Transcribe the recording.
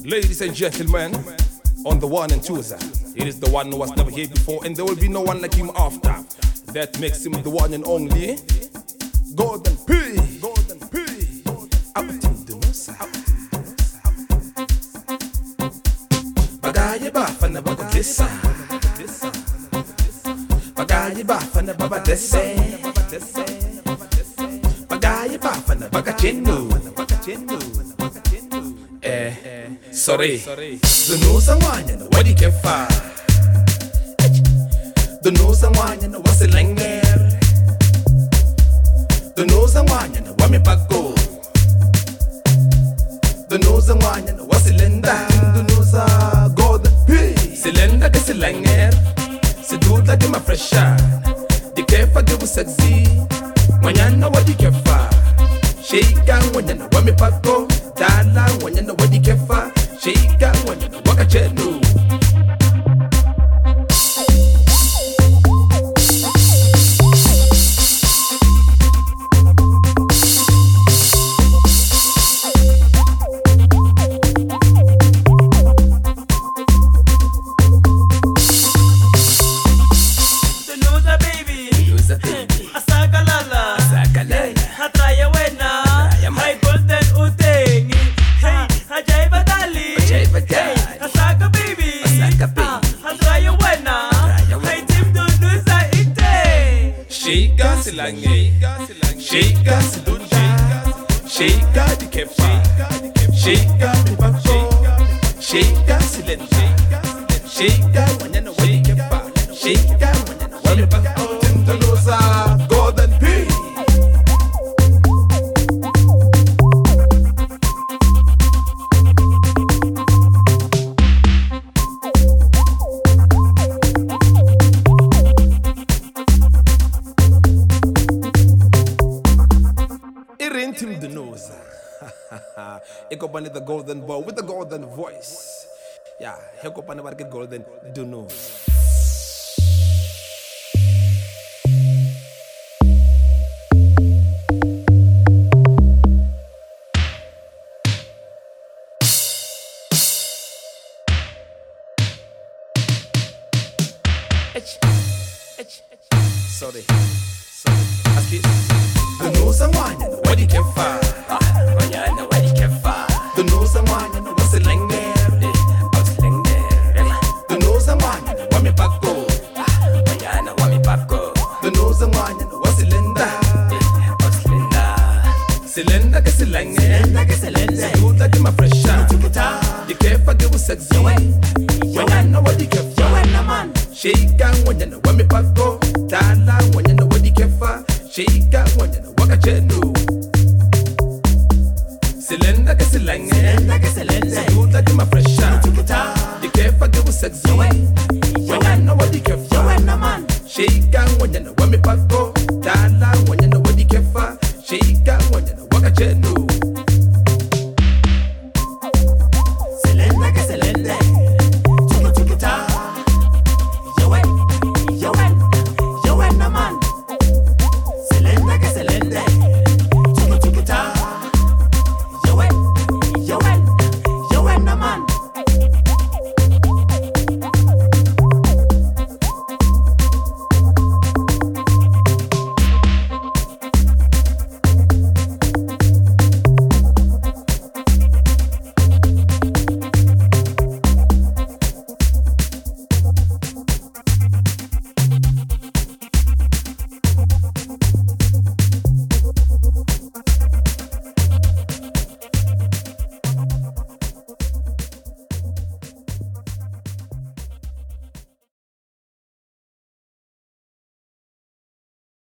Ladies and gentlemen, on the one and twos, it is the one who was never here before, and there will be no one like him after. That makes him the one and only Golden P. Golden P. Bagaye bafana bakukisa, bagaye bafana babadese, bagaye bafana bakachenu. Sorry, the nose and wine and what you can find. The nose and wine and what's the langer. The nose and wine and what me back go. The nose and wine and what's the lenda. The nose are golden P. Cylinder gets a langer. Se do like my fresh shine. The kefa give us sexy. When you know what you can find. Shake and when you know what me back go. Dala when you know what you can find. Shake and when you know what I can do. Shika sidunja, shika di kefa, shika di bako, shika silenda, shika wanyana wadi kefa, shika wanyana wadi bako. Tindaloza Golden P. Him the nose. Ik op aan the golden boy with the golden voice. Ja, ik op aan de golden the nose. Sorry. The nose and wine and what you can find. Mañana what you can find. The nose and wine and what's the langer. The nose and wine and what me back go. Mañana what me back go. The nose and wine and what's the linda. Cylinder que se langer. You like my fresh shine. The kefa give us sexy. Mañana what you can find. Shake and when you know what me back go. Dala when you know what you can find. Shika when you know what I can do. Cylinder que cylinder. You like my fresh shine. The kefa give us sexy. When I know what you can find. Shika when you know what me back go.